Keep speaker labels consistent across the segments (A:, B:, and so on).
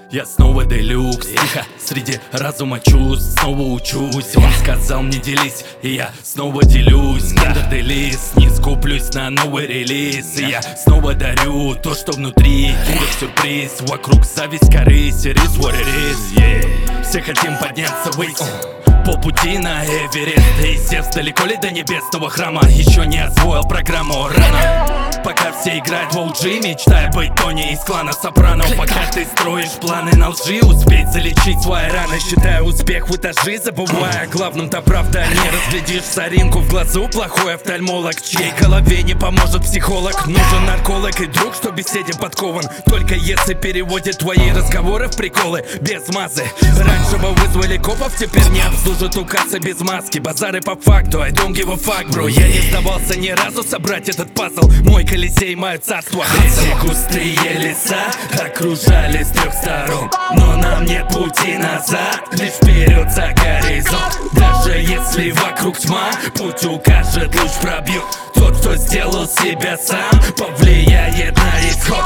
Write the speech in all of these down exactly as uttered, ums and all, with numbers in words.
A: Я снова делюкс, тихо, среди разума чувств, снова учусь. Он сказал мне делись, и я снова делюсь. Киндер-делис, не скуплюсь на новый релиз. И я снова дарю то, что внутри. Киндер-сюрприз, вокруг зависть, корысть. It is what it is, yeah. Все хотим подняться ввысь, полпути на Эверест. И Зевс далеко ли до небесного храма? Еще не освоил программу рано. Пока все играют в оу джи, мечтая быть Тони из клана Сопрано. Пока ты строишь планы на лжи, успеть залечить свои раны. Считая успех в этажи, забывая о главном, то правда не разглядишь соринку в глазу. Плохой офтальмолог, чьей голове не поможет психолог. Нужен нарколог и друг, что беседе подкован. Только если переводит твои разговоры в приколы без мазы. Раньше бы вызвали копов, теперь не обслужат укасы без маски. Базары по факту, I don't give a fuck, bro. Я не сдавался ни разу собрать этот пазл. Мой Колизей, мое царство. Эти густые леса окружали с трех сторон, но нам нет пути назад, лишь вперед за горизонт. Даже если вокруг тьма, путь укажет, луч пробьет. Тот, кто сделал себя сам, повлияет на исход.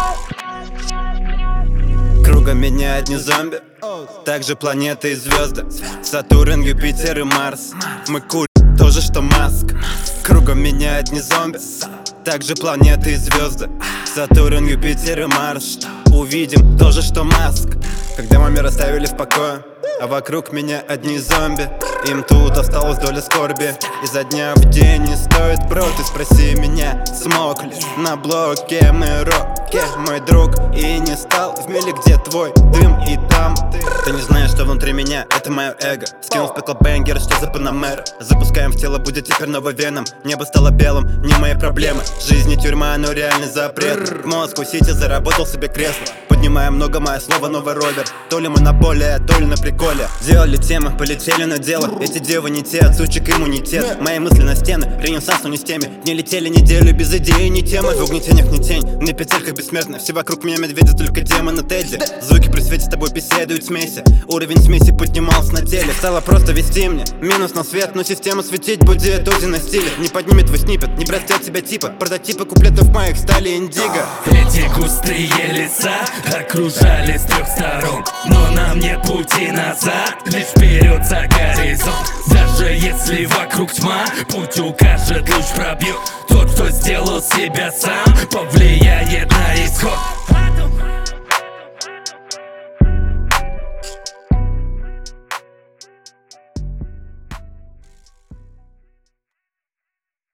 B: Кругом меня одни зомби, также планеты и звезды. Сатурн, Юпитер и Марс. Мы курим то же, что Маск. Кругом меня одни зомби, также планеты и звезды. Сатурн, Юпитер и Марс. Увидим то же, что Маск. Когда мой мир оставили в покое, а вокруг меня одни зомби. Им тут осталась доля скорби. Изо дня в день не стоит, бро. Ты спроси меня, смог ли на блоке мы роки, мой друг. И не стал в мире, где твой дым и там ты. Ты не знаешь, что внутри меня, это мое эго. Скинул в пекло бенгер, что за панамера. Запускаем в тело, будет теперь новый веном. Небо стало белым, не мои проблемы. Жизнь не тюрьма, но реальный запрет. В Москву-Сити заработал себе кресло. Поднимаем много, мое слово новый ровер. То ли монополия, то ли на приколе. Делали темы, полетели на дело. Эти девы не те, от сучек иммунитет. Мои мысли на стены, ренессанс, но не с теми. Не летели неделю без идеи, не темы. В угнетениях не тень, на петельках бессмертно. Все вокруг меня медведи, только демоны Тедди. Звуки при свете с тобой беседуют смеси. Уровень смеси поднимался на теле. Стало просто вести мне минус на свет, но система светить будет Узи на стиле. Не поднимет твой снипет, не бросает тебя типа. Прототипы куплетов моих стали индиго.
A: Эти густые леса окружали с трех сторон, но нам нет пути назад, лишь вперед за горизонт. Даже если вокруг тьма, путь укажет, луч пробьет. Тот, кто сделал себя сам, повлияет на исход.